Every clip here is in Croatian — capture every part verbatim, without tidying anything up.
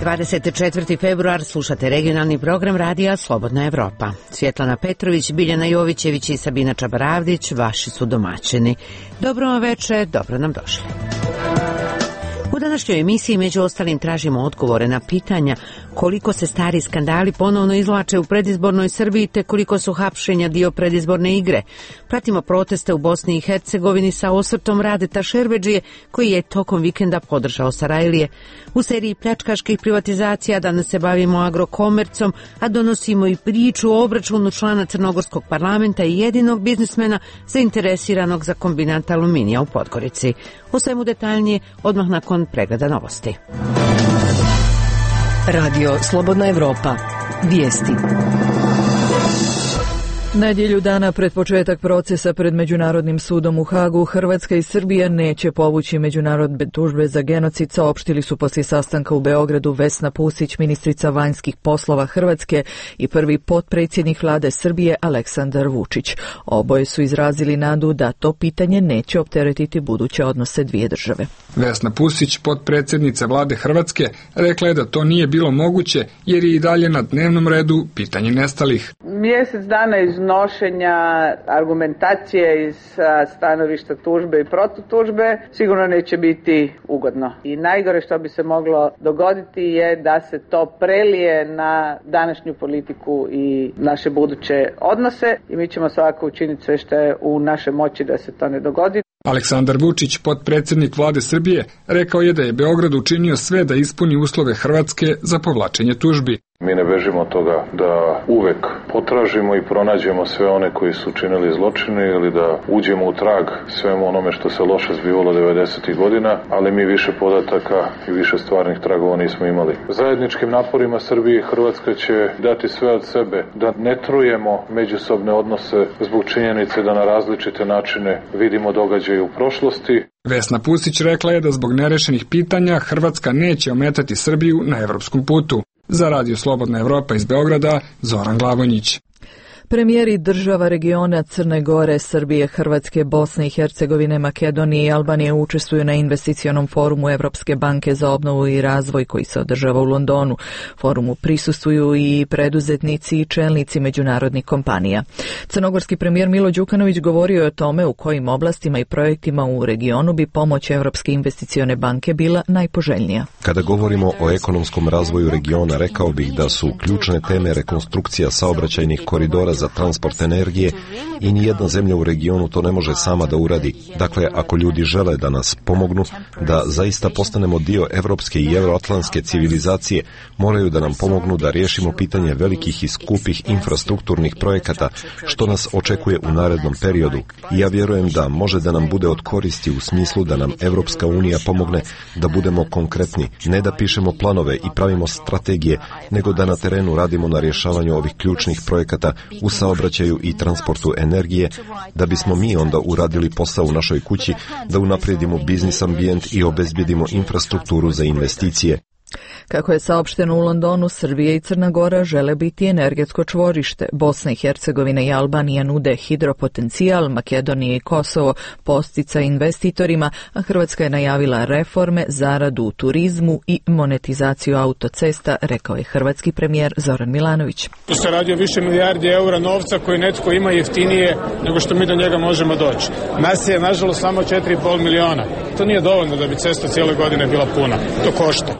dvadeset četvrti februar, slušate regionalni program radija Slobodna Evropa. Svjetlana Petrović, Biljana Jovićević i Sabina Čabaravdić, vaši su domaćini. Dobro vam večer, dobro nam došli. U današnjoj emisiji među ostalim tražimo odgovore na pitanja koliko se stari skandali ponovno izvlače u predizbornoj Srbiji te koliko su hapšenja dio predizborne igre. Pratimo proteste u Bosni i Hercegovini sa osvrtom Radeta Šerbedžije koji je tokom vikenda podržao Sarajlije. U seriji pljačkaških privatizacija danas se bavimo agrokomercom, a donosimo i priču o obračunu člana Crnogorskog parlamenta i jedinog biznismena zainteresiranog za kombinat aluminija u Podgorici. O svemu detaljnije odmah nakon pregleda novosti. Radio Slobodna Evropa. Vijesti. Nedjelju dana pred početak procesa pred Međunarodnim sudom u Hagu, Hrvatska i Srbija neće povući međunarodne tužbe za genocid, saopštili su poslije sastanka u Beogradu Vesna Pusić, ministrica vanjskih poslova Hrvatske, i prvi potpredsjednik vlade Srbije Aleksandar Vučić. Oboje su izrazili nadu da to pitanje neće opteretiti buduće odnose dvije države. Vesna Pusić, potpredsjednica vlade Hrvatske, rekla je da to nije bilo moguće jer je i dalje na dnevnom redu pitanje nestalih. Mjesec dana iznošenja argumentacije iz stanovišta tužbe i protutužbe sigurno neće biti ugodno. I najgore što bi se moglo dogoditi je da se to prelije na današnju politiku i naše buduće odnose i mi ćemo svakako učiniti sve što je u našoj moći da se to ne dogodi. Aleksandar Vučić, potpredsjednik vlade Srbije, rekao je da je Beograd učinio sve da ispuni uslove Hrvatske za povlačenje tužbi. Mi ne bežimo od toga da uvek potražimo i pronađemo sve one koji su činili zločine ili da uđemo u trag svemu onome što se loše zbivalo devedesetih godina, ali mi više podataka i više stvarnih tragova nismo imali. Zajedničkim naporima Srbije i Hrvatska će dati sve od sebe da ne trujemo međusobne odnose zbog činjenice da na različite načine vidimo događaje u prošlosti. Vesna Pusić rekla je da zbog nerešenih pitanja Hrvatska neće ometati Srbiju na evropskom putu. Za Radio Slobodna Evropa iz Beograda, Zoran Glavonjić. Premijeri država regiona Crne Gore, Srbije, Hrvatske, Bosne i Hercegovine, Makedonije i Albanije učestvuju na investicionom forumu Evropske banke za obnovu i razvoj koji se održava u Londonu. Forumu prisustvuju i preduzetnici i čelnici međunarodnih kompanija. Crnogorski premijer Milo Đukanović govorio je o tome u kojim oblastima i projektima u regionu bi pomoć Evropske investicione banke bila najpoželjnija. Kada govorimo o ekonomskom razvoju regiona, rekao bih da su ključne teme rekonstrukcija saobraćajnih koridora za transport energije i nijedna zemlja u regionu to ne može sama da uradi. Dakle, ako ljudi žele da nas pomognu, da zaista postanemo dio evropske i euroatlantske civilizacije, moraju da nam pomognu da riješimo pitanje velikih i skupih infrastrukturnih projekata, što nas očekuje u narednom periodu. I ja vjerujem da može da nam bude od koristi u smislu da nam Evropska unija pomogne da budemo konkretni, ne da pišemo planove i pravimo strategije, nego da na terenu radimo na rješavanju ovih ključnih projekata u saobraćaju i transportu energije, da bismo mi onda uradili posao u našoj kući, da unaprijedimo biznis ambijent i obezbjedimo infrastrukturu za investicije. Kako je saopšteno u Londonu, Srbija i Crna Gora žele biti energetsko čvorište. Bosna i Hercegovina i Albanija nude hidropotencijal, Makedonija i Kosovo postica investitorima, a Hrvatska je najavila reforme, zaradu u turizmu i monetizaciju autocesta, rekao je hrvatski premijer Zoran Milanović. Tu se radi o više milijardi eura novca koji netko ima jeftinije nego što mi do njega možemo doći. Nas je, nažalost, samo četiri i pol miliona. To nije dovoljno da bi cesta cijele godine bila puna. To košta.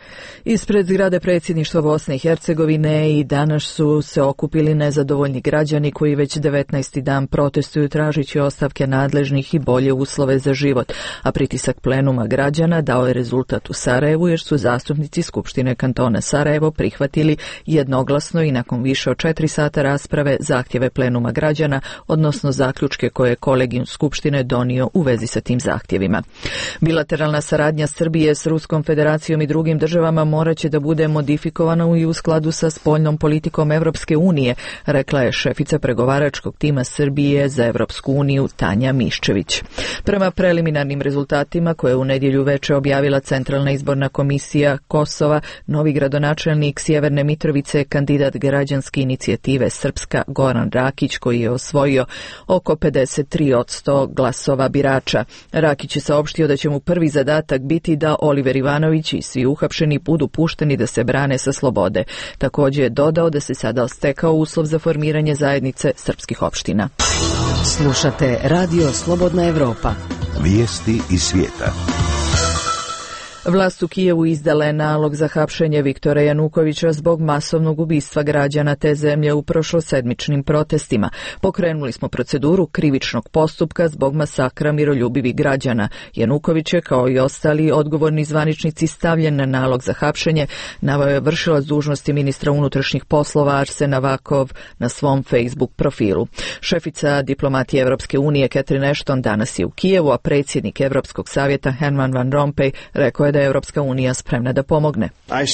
Ispred zgrade predsjedništva Bosne i Hercegovine i danas su se okupili nezadovoljni građani koji već devetnaesti dan protestuju tražići ostavke nadležnih i bolje uslove za život, a pritisak plenuma građana dao je rezultat u Sarajevu jer su zastupnici Skupštine kantona Sarajevo prihvatili jednoglasno i nakon više od četiri sata rasprave zahtjeve plenuma građana, odnosno zaključke koje je kolegijum Skupštine donio u vezi sa tim zahtjevima. Bilateralna saradnja Srbije s Ruskom federacijom i drugim državama morat će da bude modifikovana i u skladu sa spoljnom politikom Evropske unije, rekla je šefica pregovaračkog tima Srbije za Evropsku uniju Tanja Miščević. Prema preliminarnim rezultatima koje je u nedjelju veče objavila Centralna izborna komisija Kosova, novi gradonačelnik Sjeverne Mitrovice je kandidat građanske inicijative Srpska Goran Rakić koji je osvojio oko pedeset tri posto glasova birača. Rakić je saopštio da će mu prvi zadatak biti da Oliver Ivanović i svi uhapšeni budu pušteni da se brane sa slobode. Također je dodao da se sada stekao uslov za formiranje zajednice srpskih opština. Slušate Radio Slobodna Evropa. Vijesti iz svijeta. Vlast u Kijevu izdala je nalog za hapšenje Viktora Janukovića zbog masovnog ubistva građana te zemlje u prošlosedmičnim protestima. Pokrenuli smo proceduru krivičnog postupka zbog masakra miroljubivih građana. Januković je, kao i ostali odgovorni zvaničnici, stavljen na nalog za hapšenje, naveo je vršilac dužnosti ministra unutrašnjih poslova Arsen Avakov na svom Facebook profilu. Šefica diplomatije Evropske unije Catherine Ashton danas je u Kijevu, a predsjednik Evropskog savjeta Herman Van Rompuy rekao je da je Evropska unija spremna da pomogne.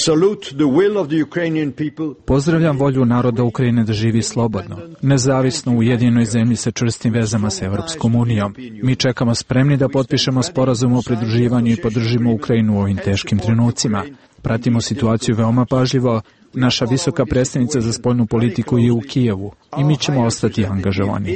Pozdravljam volju naroda Ukrajine da živi slobodno, nezavisno u ujedinjenoj zemlji sa čvrstim vezama sa Evropskom unijom. Mi čekamo spremni da potpišemo sporazum o pridruživanju i podržimo Ukrajinu u ovim teškim trenucima. Pratimo situaciju veoma pažljivo. Naša visoka predstavnica za spoljnu politiku je u Kijevu i mi ćemo ostati angažovani.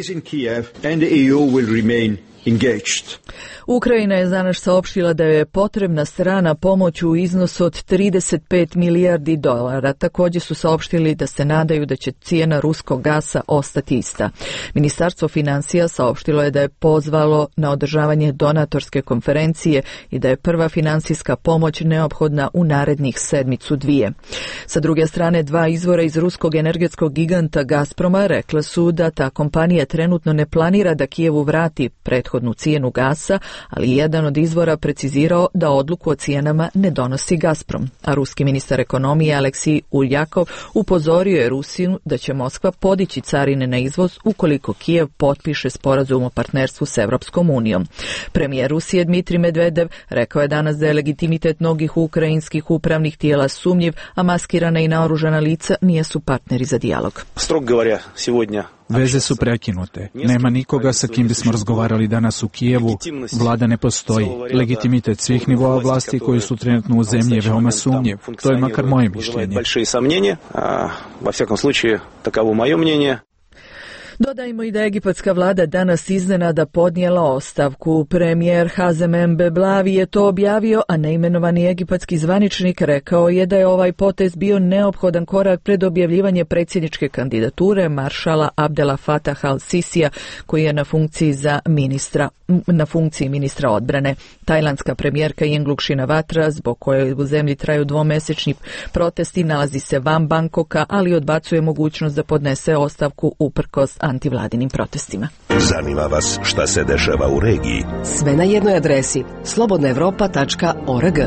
Ukrajina je danas saopštila da je potrebna strana pomoć u iznosu od trideset pet milijardi dolara. Također su saopštili da se nadaju da će cijena ruskog gasa ostati ista. Ministarstvo financija saopštilo je da je pozvalo na održavanje donatorske konferencije i da je prva financijska pomoć neophodna u narednih sedmicu dvije. Sa druge strane, dva izvora iz ruskog energetskog giganta Gazproma rekla su da ta kompanija trenutno ne planira da Kijevu vrati prethodnu cijenu gasa, ali jedan od izvora precizirao da odluku o cijenama ne donosi Gazprom. A ruski ministar ekonomije Aleksij Uljakov upozorio je Rusiju da će Moskva podići carine na izvoz ukoliko Kijev potpiše sporazum o partnerstvu s Evropskom unijom. Premijer Rusije Dmitrij Medvedev rekao je danas da je legitimitet mnogih ukrajinskih upravnih tijela sumnjiv, a maskirana i naoružana lica nijesu partneri za dijalog. Strog govorja, сегодня Veze su prekinute. Nema nikoga sa kim bismo razgovarali danas u Kijevu. Vlada ne postoji. Legitimitet svih nivoa vlasti koji su trenutno u zemlji je veoma sumnjiv. To je makar moje mišljenje. Во всяком случае, таково моё мнение. Dodajmo i da je egipatska vlada danas iznenada podnijela ostavku. Premijer Hazem Embeblavi je to objavio, a neimenovani egipatski zvaničnik rekao je da je ovaj potez bio neophodan korak pred objavljivanje predsjedničke kandidature maršala Abdela Fatah al-Sisija, koji je na funkciji za ministra na funkciji ministra odbrane. Tajlandska premijerka Yingluck Shinawatra, zbog koje u zemlji traju dvomesečni protesti, nalazi se van Bangkoka, ali odbacuje mogućnost da podnese ostavku uprkos antivladinim protestima. Zanima vas šta se dešava u regiji? Sve na jednoj adresi slobodna evropa tačka org.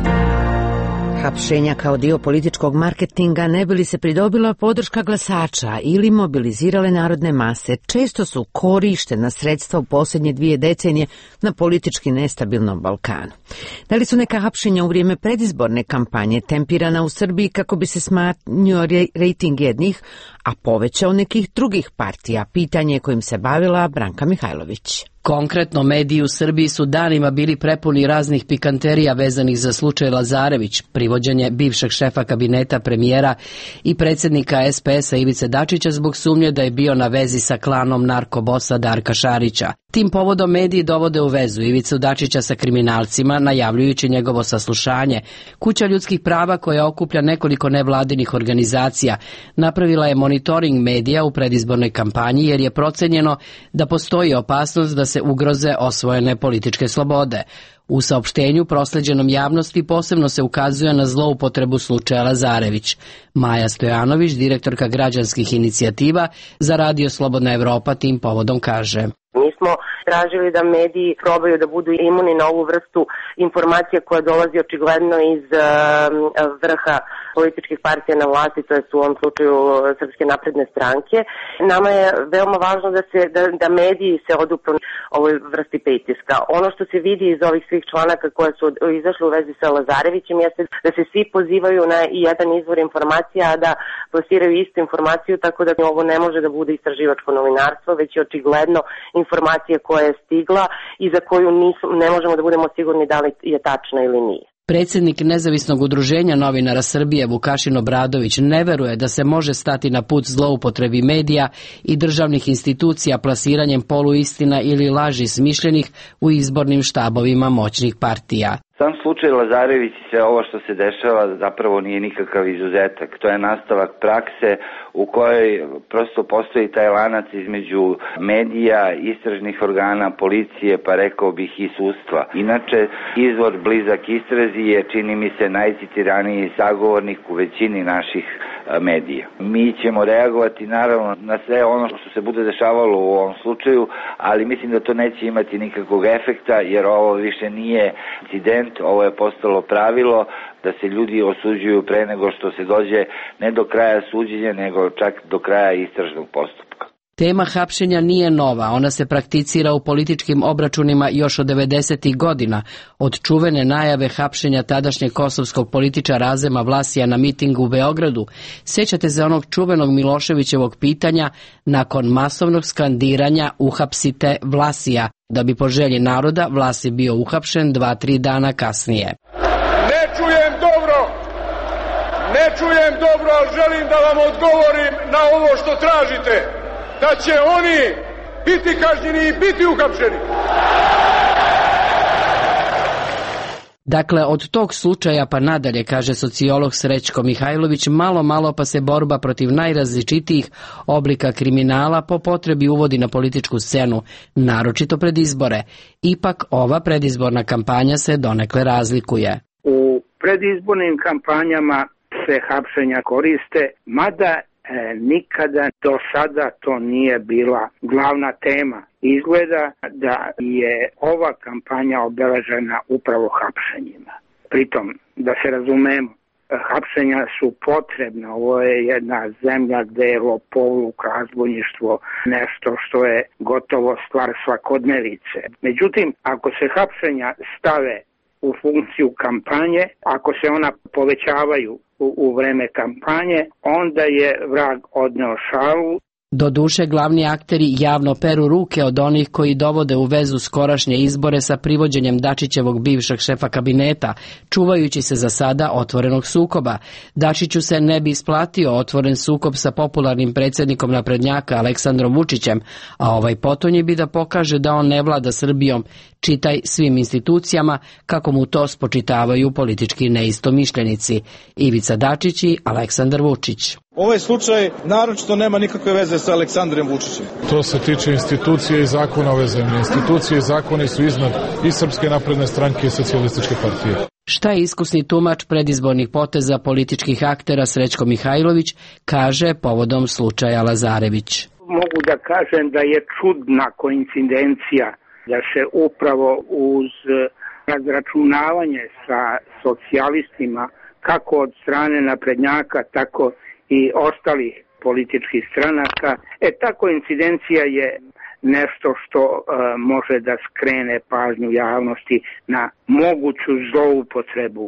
Hapšenja kao dio političkog marketinga ne bi li se pridobila podrška glasača ili mobilizirale narodne mase, često su korištena sredstva u posljednje dvije decenije na politički nestabilnom Balkanu. Da li su neka hapšenja u vrijeme predizborne kampanje tempirana u Srbiji kako bi se smanjio rejting jednih, a povećao nekih drugih partija? Pitanje kojim se bavila Branka Mihajlović. Konkretno, mediji u Srbiji su danima bili prepuni raznih pikanterija vezanih za slučaj Lazarević, privođenje bivšeg šefa kabineta premijera i predsjednika es pe es-a Ivice Dačića zbog sumnje da je bio na vezi sa klanom narkobosa Darka Šarića. Tim povodom mediji dovode u vezu Ivicu Dačića sa kriminalcima, najavljujući njegovo saslušanje. Kuća ljudskih prava, koja okuplja nekoliko nevladinih organizacija, napravila je monitoring medija u predizbornoj kampanji jer je procenjeno da postoji opasnost da se ugroze osvojene političke slobode. U saopštenju prosleđenom javnosti posebno se ukazuje na zloupotrebu slučaja Lazarević. Maja Stojanović, direktorka građanskih inicijativa za Radio Slobodna Evropa, tim povodom kaže: Mi smo tražili da mediji probaju da budu imuni na ovu vrstu informacija koja dolazi očigledno iz uh, vrha političkih partija na vlasti, to je u ovom slučaju Srpske napredne stranke. Nama je veoma važno da se da, da mediji se odupru ovoj vrsti pritiska. Ono što se vidi iz ovih svih članaka koje su izašle u vezi sa Lazarevićem jeste da se svi pozivaju na jedan izvor informacija, a da plasiraju istu informaciju, tako da ovo ne može da bude istraživačko novinarstvo, već je očigledno informacija koja je stigla i za koju nisu, ne možemo da budemo sigurni da li je tačna ili nije. Predsjednik Nezavisnog udruženja novinara Srbije Vukašin Obradović ne veruje da se može stati na put zloupotrebi medija i državnih institucija plasiranjem poluistina ili laži smišljenih u izbornim štabovima moćnih partija. Sam slučaj Lazarević i sve ovo što se dešava zapravo nije nikakav izuzetak. To je nastavak prakse u kojoj prosto postoji taj lanac između medija, istražnih organa, policije, pa rekao bih i sudstva. Inače, izvor blizak istrazi je, čini mi se, najcitiraniji sagovornik u većini naših medija. Mi ćemo reagovati naravno na sve ono što se bude dešavalo u ovom slučaju, ali mislim da to neće imati nikakvog efekta, jer ovo više nije incident, ovo je postalo pravilo da se ljudi osuđuju pre nego što se dođe ne do kraja suđenja, nego čak do kraja istražnog postupka. Tema hapšenja nije nova, ona se prakticira u političkim obračunima još od devedesetih godina, od čuvene najave hapšenja tadašnjeg kosovskog političara Azema Vlasija na mitingu u Beogradu. Sjećate se onog čuvenog Miloševićevog pitanja nakon masovnog skandiranja "Uhapsite Vlasija", da bi po želji naroda Vlasij bio uhapšen dva, tri dana kasnije. Ne čujem dobro, ne čujem dobro, ali želim da vam odgovorim na ovo što tražite. Da će oni biti kažnjeni i biti uhapšeni. Dakle, od tog slučaja pa nadalje, kaže sociolog Srećko Mihajlović, malo malo pa se borba protiv najrazličitijih oblika kriminala po potrebi uvodi na političku scenu, naročito pred izbore. Ipak ova predizborna kampanja se donekle razlikuje. U predizbornim kampanjama se hapšenja koriste, mada E, nikada do sada to nije bila glavna tema. Izgleda da je ova kampanja obeležena upravo hapšenjima. Pritom, da se razumemo, hapšenja su potrebna. Ovo je jedna zemlja gde je lopovluk, razbojništvo nešto što je gotovo stvar svakodnevice. Međutim, ako se hapšenja stave u funkciju kampanje, ako se ona povećavaju u, u vreme kampanje, onda je vrag odneo šalu. Doduše, glavni akteri javno peru ruke od onih koji dovode u vezu skorašnje izbore sa privođenjem Dačićevog bivšeg šefa kabineta, čuvajući se za sada otvorenog sukoba. Dačiću se ne bi isplatio otvoren sukob sa popularnim predsjednikom naprednjaka Aleksandrom Vučićem, a ovaj potonji bi da pokaže da on ne vlada Srbijom, čitaj svim institucijama, kako mu to spočitavaju politički neistomišljenici Ivica Dačić i Aleksandar Vučić. Ovaj slučaj naročito nema nikakve veze sa Aleksandrom Vučićem. To se tiče institucije i zakona ove zemlje. Institucije i zakoni su iznad i Srpske napredne stranke i Socijalističke partije. Šta je iskusni tumač predizbornih poteza političkih aktera Srećko Mihajlović kaže povodom slučaja Lazarević. Mogu da kažem da je čudna koincidencija da se upravo uz razračunavanje sa socijalistima, kako od strane naprednjaka, tako i ostalih političkih stranaka, e ta koincidencija je nešto što e, može da skrene pažnju javnosti na moguću zloupotrebu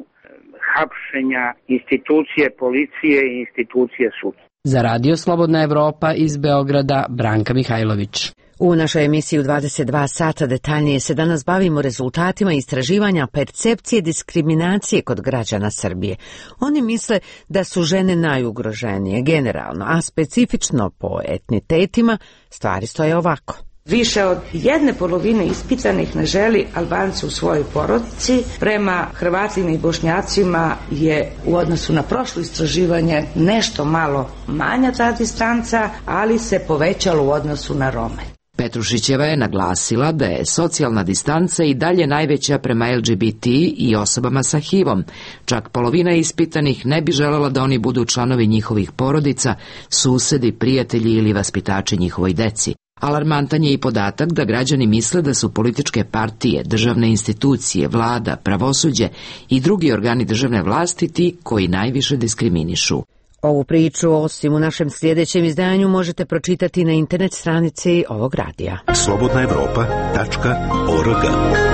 hapšenja institucije policije i institucije sudstva. Za Radio Slobodna Evropa iz Beograda, Branka Mihajlović. U našoj emisiji u dvadeset dva sata detaljnije se danas bavimo rezultatima istraživanja percepcije diskriminacije kod građana Srbije. Oni misle da su žene najugroženije generalno, a specifično po etnitetima stvari stoje ovako. Više od jedne polovine ispitanih ne želi Albance u svojoj porodici. Prema Hrvatima i Bošnjacima je u odnosu na prošlo istraživanje nešto malo manja ta distanca, ali se povećalo u odnosu na Rome. Petrušićeva je naglasila da je socijalna distanca i dalje najveća prema L G B T i osobama sa H I V-om. Čak polovina ispitanih ne bi želela da oni budu članovi njihovih porodica, susedi, prijatelji ili vaspitači njihovoj deci. Alarmantan je i podatak da građani misle da su političke partije, državne institucije, vlada, pravosuđe i drugi organi državne vlasti ti koji najviše diskriminišu. Ovu priču, osim u našem sljedećem izdanju, možete pročitati na internet stranici ovog radija. slobodna evropa tačka org.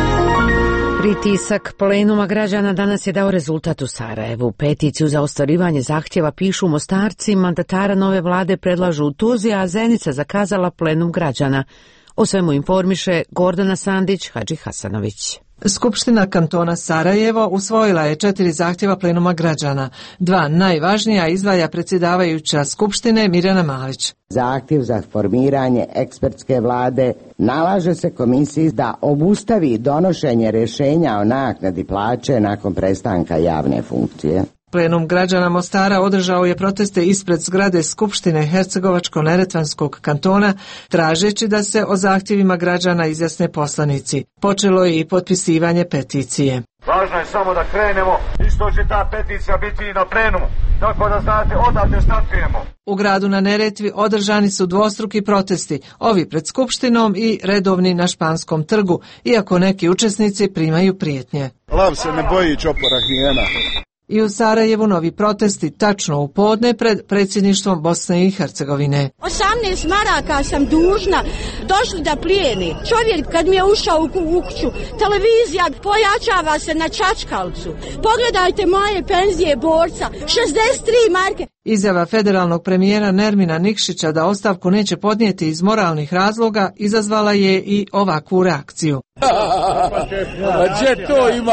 Pritisak plenuma građana danas je dao rezultat u Sarajevu. Peticiju za ostvarivanje zahtjeva pišu Mostarci, mandatara nove vlade predlažu u Tuzli, a Zenica zakazala plenum građana. O svemu informiše Gordana Sandić, Hadži Hasanović. Skupština kantona Sarajevo usvojila je četiri zahtjeva plenuma građana. Dva najvažnija izdvaja predsjedavajuća Skupštine Mirjana Malić. Zahtjev za formiranje ekspertske vlade nalaže se komisiji da obustavi donošenje rješenja o naknadi plaće nakon prestanka javne funkcije. Plenum građana Mostara održao je proteste ispred zgrade Skupštine Hercegovačko-neretvanskog kantona, tražeći da se o zahtjevima građana izjasne poslanici. Počelo je i potpisivanje peticije. Važno je samo da krenemo, isto će ta peticija biti i na plenumu, tako da znate odavde startujemo. U gradu na Neretvi održani su dvostruki protesti, ovi pred Skupštinom i redovni na Španskom trgu, iako neki učesnici primaju prijetnje. Lav se ne boji čopora hijena. I u Sarajevu novi protesti tačno u podne pred predsjedništvom Bosne i Hercegovine. osamnaest maraka sam dužna, došli da plijeni. Čovjek kad mi je ušao u kuću, televizija pojačava se na čačkalcu. Pogledajte moje penzije borca, šezdeset tri marke. Izjava federalnog premijera Nermina Nikšića da ostavku neće podnijeti iz moralnih razloga izazvala je i ovakvu reakciju. A gdje to ima?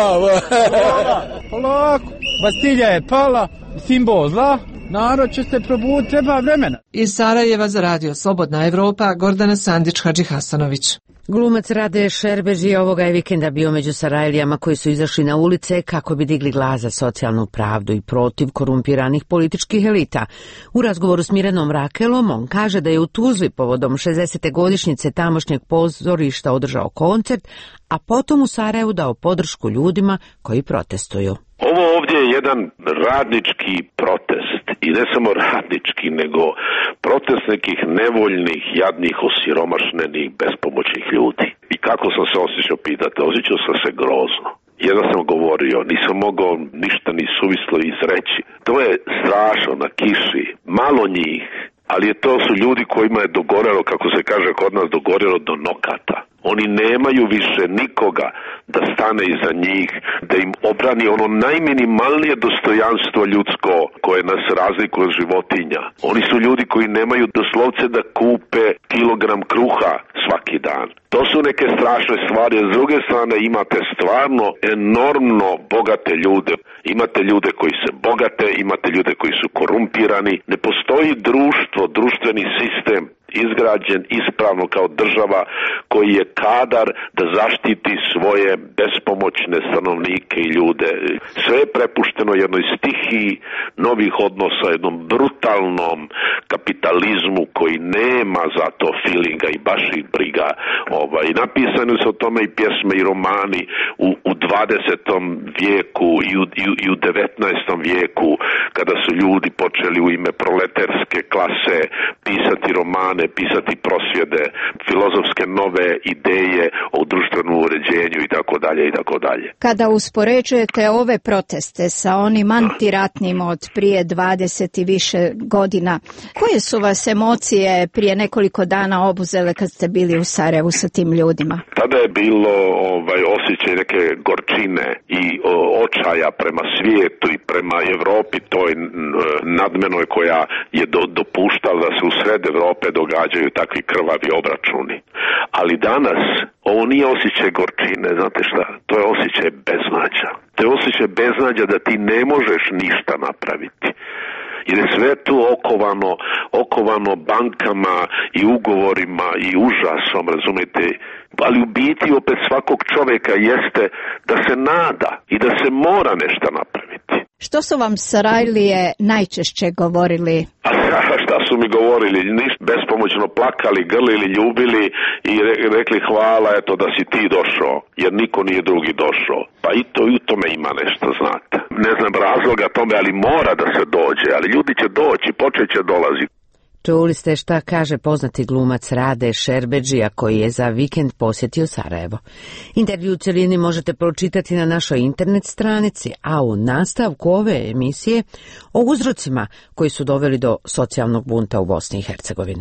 Polako. Bastilja je pala, simbol zla, narod će se probuditi, treba vremena. Iz Sarajeva za radio Slobodna Evropa, Gordana Sandić-Hadži Hasanović. Glumac Rade Šerbeđi ovoga je vikenda bio među Sarajlijama koji su izašli na ulice kako bi digli glas za socijalnu pravdu i protiv korumpiranih političkih elita. U razgovoru s Mirenom Rakelom on kaže da je u Tuzli povodom šezdesete godišnjice tamošnjeg pozorišta održao koncert, a potom u Sarajevu dao podršku ljudima koji protestuju. Ovo ovdje je jedan radnički protest i ne samo radnički, nego protest nekih nevoljnih, jadnih, osiromašnenih, bespomoćnih ljudi. I kako sam se osjećao, pitate, osjećao sam se grozno. Jedno sam govorio, nisam mogao ništa ni suvislo izreći. To je strašno na kiši, malo njih, ali je to su ljudi kojima je dogorelo, kako se kaže kod nas, dogorelo do nokata. Oni nemaju više nikoga da stane iza njih, da im obrani ono najminimalnije dostojanstvo ljudsko koje nas razlikuje od životinja. Oni su ljudi koji nemaju doslovce da kupe kilogram kruha svaki dan. To su neke strašne stvari, a s druge strane imate stvarno enormno bogate ljude. Imate ljude koji se bogate, imate ljude koji su korumpirani. Ne postoji društvo, društveni sistem izgrađen ispravno kao država koji je kadar da zaštiti svoje bespomoćne stanovnike i ljude. Sve je prepušteno jednoj stihiji novih odnosa, jednom brutalnom kapitalizmu koji nema za to feelinga i baš ih briga. Ovaj, napisane su o tome i pjesme i romani u, u dvadesetom vijeku i u, i, u, i u devetnaestom vijeku, kada su ljudi počeli u ime proletarske klase pisati romane, pisati prosvjede, filozofske nove ideje o društvenom uređenju i tako dalje i tako dalje. Kada uspoređujete ove proteste sa onim antiratnim od prije dvadeset i više godina, koje su vas emocije prije nekoliko dana obuzele kad ste bili u Sarajevu sa tim ljudima? Tada je bilo ovaj osjećaj neke gorčine i o, očaja prema svijetu i prema Evropi, toj nadmenoj koja je do, dopuštala da se u sred Evrope događaju takvi krvavi obračuni. Ali danas ovo nije osjećaj gorčine, znate šta? To je osjećaj beznađa. To je osjećaj beznađa da ti ne možeš ništa napraviti. Jer je sve tu okovano, okovano bankama i ugovorima i užasom, razumijete? Ali u biti opet svakog čovjeka jeste da se nada i da se mora nešto napraviti. Što su vam Sarajlije najčešće govorili? A šta su mi govorili? Ništa, bespomoćno plakali, grlili, ljubili i rekli hvala eto da si ti došao, jer niko nije drugi došao. Pa i to i u tome ima nešto, znate. Ne znam razloga tome, ali mora da se dođe, ali ljudi će doći, počet će dolaziti. Čuli ste šta kaže poznati glumac Rade Šerbeđija koji je za vikend posjetio Sarajevo. Intervju u cjelini možete pročitati na našoj internet stranici, a u nastavku ove emisije o uzrocima koji su doveli do socijalnog bunta u Bosni i Hercegovini.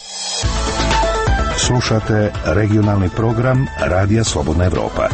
Slušate regionalni program Radija Slobodna Evropa.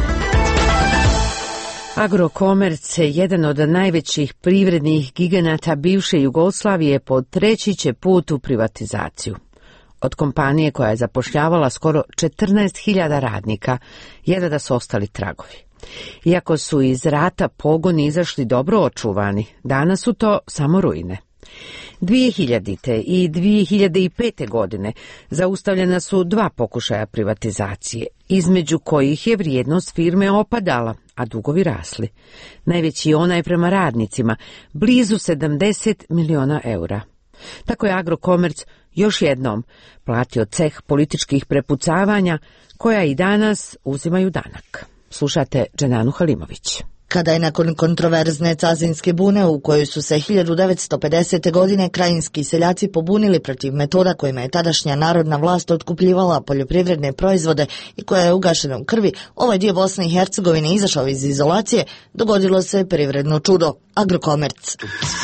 Agrokomerc, jedan od najvećih privrednih giganata bivše Jugoslavije, po treći će put u privatizaciju. Od kompanije koja je zapošljavala skoro četrnaest hiljada radnika, jedva da su ostali tragovi. Iako su iz rata pogoni izašli dobro očuvani, danas su to samo ruine. dvije hiljadite. i dvije hiljade pete. godine zaustavljena su dva pokušaja privatizacije, između kojih je vrijednost firme opadala, a dugovi rasli. Najveći je onaj prema radnicima, blizu sedamdeset miliona eura. Tako je Agrokomerc još jednom platio ceh političkih prepucavanja koja i danas uzimaju danak. Slušate Dženanu Halimović. Kada je nakon kontroverzne cazinske bune u kojoj su se hiljadu devetsto pedesete. godine krajinski seljaci pobunili protiv metoda kojima je tadašnja narodna vlast otkupljivala poljoprivredne proizvode i koja je ugašena u krvi, ovaj dio Bosne i Hercegovine izašao iz izolacije, dogodilo se privredno čudo – Agrokomerc.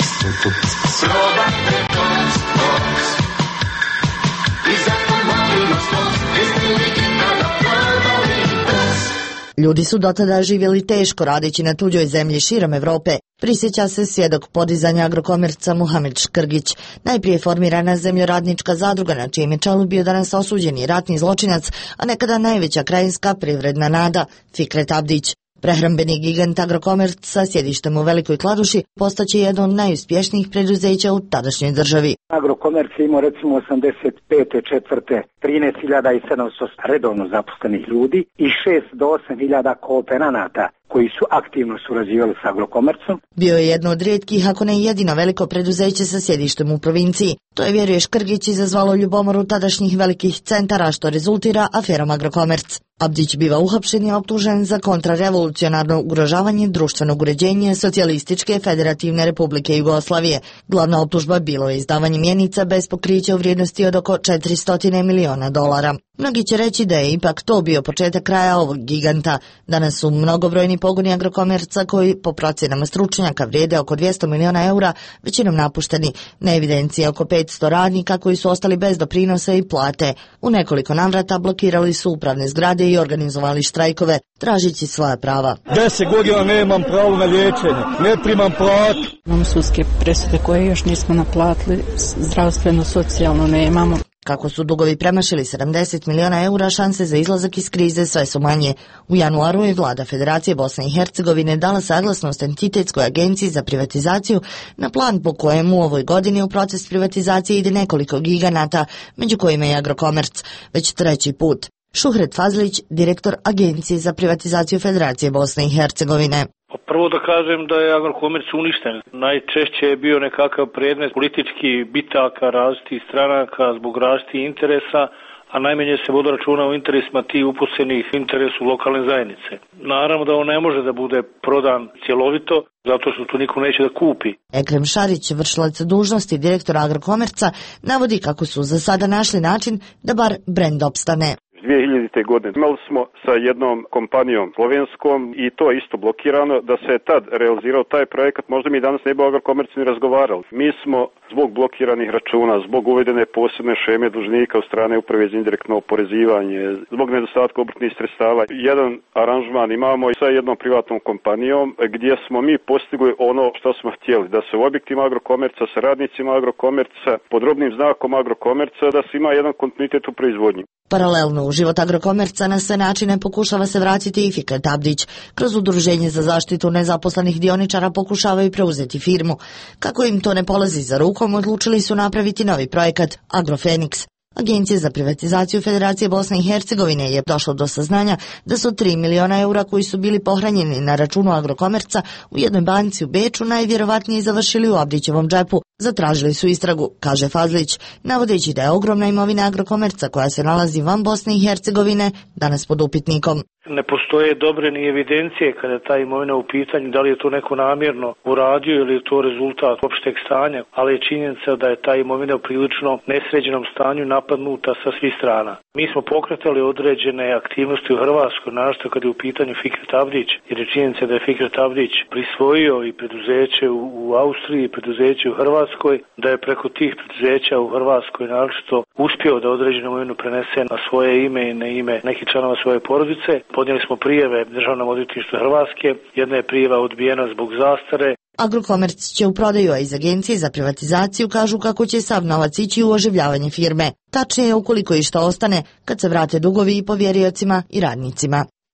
Ljudi su dotada živjeli teško radeći na tuđoj zemlji širom Evrope, prisjeća se svjedok podizanja Agrokomerca Muhamed Škrgić, najprije formirana zemljoradnička zadruga na čijem je čelu bio danas osuđeni ratni zločinac, a nekada najveća krajinska privredna nada Fikret Abdić. Prehrambeni gigant Agrokomerc sa sjedištem u Velikoj Kladuši postaće jedno od najuspješnijih preduzeća u tadašnjoj državi. Agrokomerc je imao recimo osamdeset pete. četvrte trinaest hiljada sedamsto redovno zaposlenih ljudi i šest do osam hiljada kooperanata koji su aktivno surađivali s Agrokomercom. Bio je jedno od rijetkih, ako ne jedino veliko preduzeće sa sjedištem u provinciji. To je, vjeruje Škrgić, izazvalo ljubomoru tadašnjih velikih centara, što rezultira aferom Agrokomerc. Abdić biva uhapšen i optužen za kontrarevolucionarno ugrožavanje društvenog uređenja Socijalističke federativne republike Jugoslavije. Glavna optužba bilo je izdavanje mjenica bez pokrića u vrijednosti od oko četiristo miliona dolara. Mnogi će reći da je ipak to bio početak kraja ovog giganta. Danas su mnogobrojni pogoni Agrokomerca koji po procjenama stručnjaka vrijede oko dvjesto miliona eura većinom napušteni. Na evidenciji oko petsto radnika koji su ostali bez doprinosa i plate. U nekoliko navrata blokirali su upravne zgrade i organizovali štrajkove, tražići svoja prava. Deset godina nemam pravo na liječenje, ne primam platu. Imamo sudske presude koje još nismo naplatili, zdravstveno, socijalno nemamo. Kako su dugovi premašili sedamdeset miliona eura, šanse za izlazak iz krize sve su manje. U januaru je vlada Federacije Bosne i Hercegovine dala saglasnost Entitetskoj agenciji za privatizaciju na plan po kojemu u ovoj godini u proces privatizacije ide nekoliko giganata, među kojima je Agrokomerc, već treći put. Šuhret Fazlić, direktor Agencije za privatizaciju Federacije Bosne i Hercegovine. Prvo da kažem da je Agrokomerc uništen. Najčešće je bio nekakav predmet političkih bitaka različitih stranaka zbog različitih interesa, a najmanje se vodi računa o interesima tih uposlenih interesu lokalne zajednice. Naravno da on ne može da bude prodan cjelovito, zato što to niko neće da kupi. Ekrem Šarić, vršilac dužnosti direktora Agrokomerca, navodi kako su za sada našli način da bar brend opstane. dvije hiljadite. godine imali smo sa jednom kompanijom slovenskom i to je isto blokirano. Da se je tad realizirao taj projekat, možda mi danas ne bi o Agrokomercu ni razgovarali. Mi smo zbog blokiranih računa, zbog uvedene posebne šeme dužnika od strane uprave za indirektno oporezivanje, zbog nedostatka obrtnih sredstava, jedan aranžman imamo i sa jednom privatnom kompanijom gdje smo mi postigli ono što smo htjeli, da se u objektima Agrokomerca, sa radnicima Agrokomerca, pod robnim znakom Agrokomerca, da se ima jedan kontinuitet u proizvodnji. Paralelno u život Agrokomerca na sve načine pokušava se vratiti i Fikret Abdić. Kroz Udruženje za zaštitu nezaposlenih dioničara pokušavaju preuzeti firmu. Kako im to ne polazi za rukom, odlučili su napraviti novi projekat Agrofeniks. Agencija za privatizaciju Federacije Bosne i Hercegovine je došlo do saznanja da su tri miliona eura koji su bili pohranjeni na računu Agrokomerca u jednoj banci u Beču najvjerovatnije završili u Abdićevom džepu. Zatražili su istragu, kaže Fazlić, navodeći da je ogromna imovina Agrokomerca koja se nalazi van Bosne i Hercegovine danas pod upitnikom. Ne postoje dobre ni evidencije kada je ta imovina u pitanju, da li je to neko namjerno uradio ili je to rezultat opšteg stanja, ali je činjenica da je ta imovina u prilično nesređenom stanju napadnuta sa svih strana. Mi smo pokretali određene aktivnosti u Hrvatskoj, našto kad je u pitanju Fikret Abdić, jer je činjenica da je Fikret Abdić prisvojio i preduzeće u, u Austriji i preduzeće u Hrvatskoj, da je preko tih preduzeća u Hrvatskoj naročito uspio da određenu imovinu prenese na svoje ime i na ime nekih članova svoje porodice. Podnijeli smo prijeve Državnom odvjetništvu Hrvatske, jedna je prijava odbijena zbog zastare. Agrokomerc će u prodaju, a iz Agencije za privatizaciju kažu kako će sav novac ići u oživljavanje firme. Tačnije ukoliko i što ostane kad se vrate dugovi i povjeriocima i radnicima.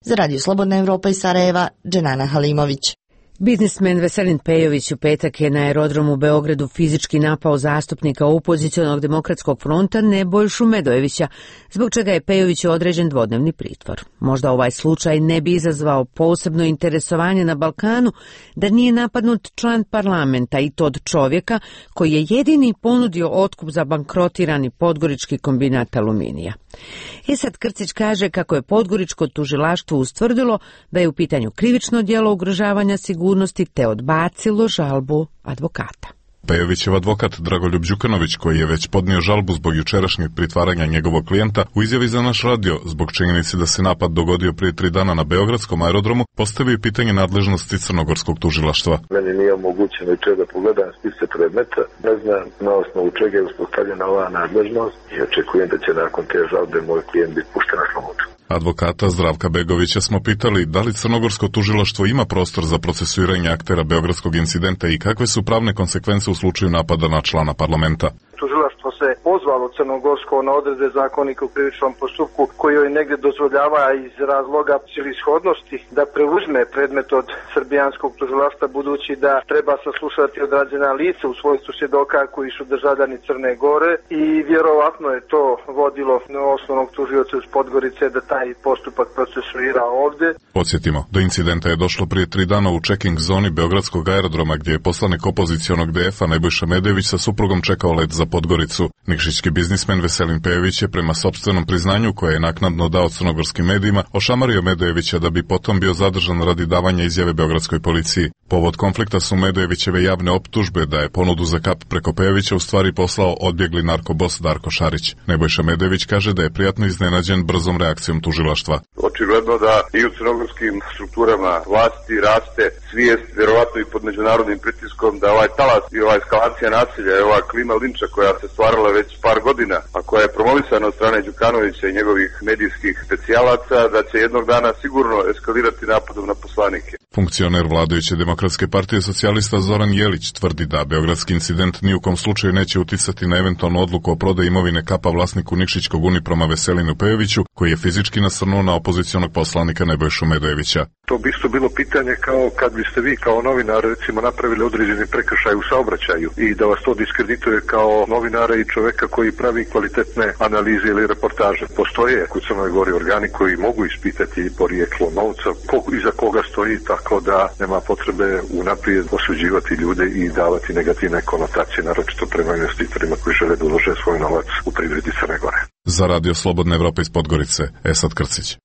Za Radio Slobodna Evropa iz Sarajeva, Dženana Halimović. Biznismen Veselin Pejović u petak je na aerodromu u Beogradu fizički napao zastupnika opozicionog demokratskog fronta Nebojšu Medojevića, zbog čega je Pejoviću određen dvodnevni pritvor. Možda ovaj slučaj ne bi izazvao posebno interesovanje na Balkanu da nije napadnut član parlamenta, i to od čovjeka koji je jedini ponudio otkup za bankrotirani podgorički kombinat aluminija. Esad Krcić kaže kako je podgoričko tužilaštvo ustvrdilo da je u pitanju krivično djelo ugrožavanja sigurnosti te odbacilo žalbu advokata. Pejovićev advokat Dragoljub Đukanović, koji je već podnio žalbu zbog jučerašnjeg pritvaranja njegovog klijenta, u izjavi za naš radio zbog činjenice da se napad dogodio prije tri dana na beogradskom aerodromu, postavio pitanje nadležnosti crnogorskog tužilaštva. Meni nije omogućeno i čega da pogledam spise predmeta, ne znam na osnovu čega je uspostavljena ova nadležnost i očekujem da će nakon te žalbe moj klijent biti pušten na slobodu. Advokata Zdravka Begovića smo pitali da li crnogorsko tužilaštvo ima prostor za procesuiranje aktera beogradskog incidenta i kakve su pravne konsekvence u slučaju napada na člana parlamenta. Tužilaštvo se pozvalo crnogorsko na odredbe zakonika u krivičnom postupku koji joj negdje dozvoljava iz razloga celishodnosti da preuzme predmet od srbijanskog tužilaštva, budući da treba saslušati odrađena lica u svojstvu svjedoka koji su državljani Crne Gore, i vjerovatno je to vodilo osnovnog tužioca iz Podgorice da taj postupak procesuira ovdje. Podsjetimo, do incidenta je došlo prije tri dana u checking zoni beogradskog aerodroma, gdje je poslanik opozicionog D F-a Nebojša Medojević sa suprugom čekao let za Podgoricu. Nikšićki biznismen Veselin Pejović je prema sopstvenom priznanju, koje je naknadno dao crnogorskim medijima, ošamario Medojevića da bi potom bio zadržan radi davanja izjave beogradskoj policiji. Povod konflikta su Medojevićeve javne optužbe da je ponudu za kap preko Pejovića u stvari poslao odbjegli narkobos Darko Šarić. Nebojša Medojević kaže da je prijatno iznenađen brzom reakcijom tužilaštva. Očigledno da i u crnogorskim strukturama vlasti raste svijest, vjerovatno i pod međunarodnim pritiskom, da ovaj talas i ova eskalacija nasilja i ova klima linča koja se stvarala već par godina, a koja je promovisana od strane Đukanovića i njegovih medijskih specijalaca, da će jednog dana sigurno eskalirati napadom na poslanike. Funkcioner vladajuće Demokratske partije socijalista Zoran Jelić tvrdi da beogradski incident ni u kom slučaju neće uticati na eventualnu odluku o prodaji imovine kapa vlasniku Nikšićkog Uniproma Veselinu Pejoviću, koji je fizički nasrnuo na opozicionog poslanika Nebojšu Medojevića. To bi isto bilo pitanje kao kad biste vi kao novinar recimo napravili određeni prekršaj u saobraćaju i da vas to diskredituje kao novinara i čoveka koji pravi kvalitetne analize ili reportaže. Postoje u Crnoj Gori organi koji mogu ispitati porijeklo novca, iza koga stoji, tako da nema potrebe unaprijed osuđivati ljude i davati negativne konotacije, naročito prema investitorima koji žele da ulože svoj novac u privredi Crne Gore. Za Radio Slobodna Evropa iz Podgorice, Esad Krcić.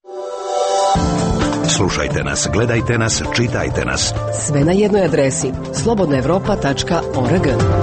Slušajte nas, gledajte nas, čitajte nas. Sve na jednoj adresi slobodna evropa tačka org.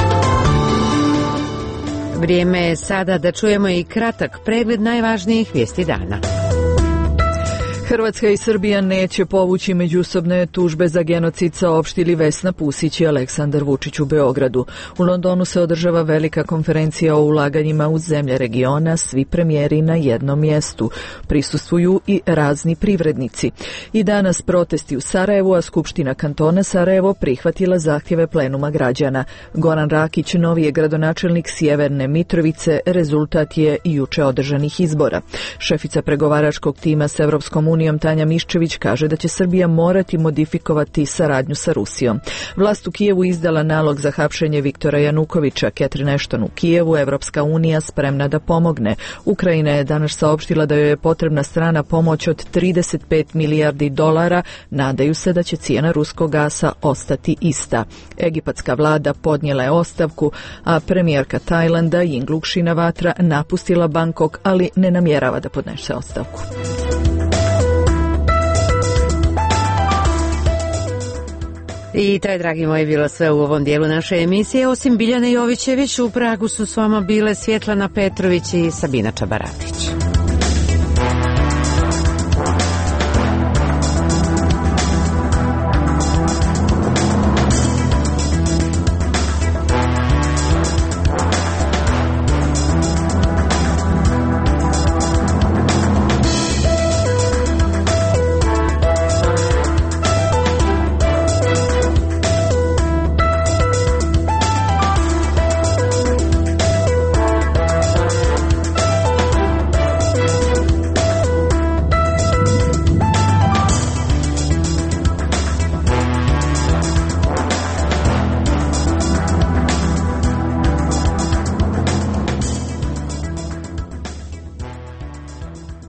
Vrijeme je sada da čujemo i kratak pregled najvažnijih vijesti dana. Hrvatska i Srbija neće povući međusobne tužbe za genocid, saopštili Vesna Pusić i Aleksandar Vučić u Beogradu. U Londonu se održava velika konferencija o ulaganjima u zemlje regiona, svi premijeri na jednom mjestu. Prisustvuju i razni privrednici. I danas protesti u Sarajevu, a Skupština kantona Sarajevo prihvatila zahtjeve plenuma građana. Goran Rakić, novi je gradonačelnik Sjeverne Mitrovice, rezultat je juče održanih izbora. Šefica pregovaračkog tima s Evropskom unijom Tanja Miščević kaže da će Srbija morati modifikovati saradnju sa Rusijom. Vlast u Kijevu izdala nalog za hapšenje Viktora Janukovića. Catherine Ashton u Kijevu, Evropska unija spremna da pomogne. Ukrajina je danas saopštila da joj je potrebna strana pomoć od trideset pet milijardi dolara. Nadaju se da će cijena ruskog gasa ostati ista. Egipatska vlada podnijela je ostavku, a premijerka Tajlanda Yingluck Shinawatra napustila Bangkok, ali ne namjerava da podnese ostavku. I to je, dragi moji, bilo sve u ovom dijelu naše emisije. Osim Biljane Jovićević, u Pragu su s vama bile Svjetlana Petrović i Sabina Čabaratić.